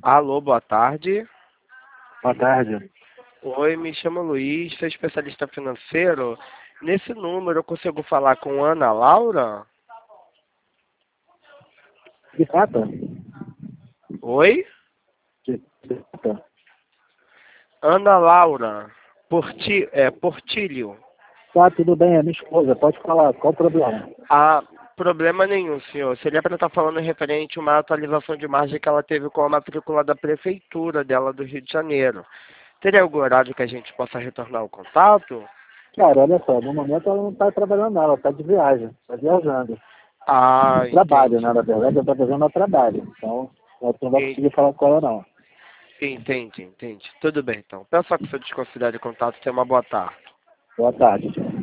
Alô, boa tarde. Boa tarde. Oi, me chamo Luiz, sou especialista financeiro. Nesse número eu consigo falar com Ana Laura? Que trata? Oi? Que trata? Ana Laura, Portilho. Tá, tudo bem, é minha esposa, pode falar, qual o problema? Ah, problema nenhum, senhor. Seria para estar falando referente a uma atualização de margem que ela teve com a matrícula da prefeitura dela do Rio de Janeiro. Teria algum horário que a gente possa retornar o contato? Cara, olha só, no momento ela não tá trabalhando não, ela tá de viagem, tá viajando. Ah, Trabalho, entendi. né, na verdade, ela tá fazendo o trabalho, então ela não vai En- conseguir falar com ela não. Entendi. Tudo bem, então. Peço só que o senhor desconsidere o contato. Tenha uma boa tarde. Boa tarde, tchau.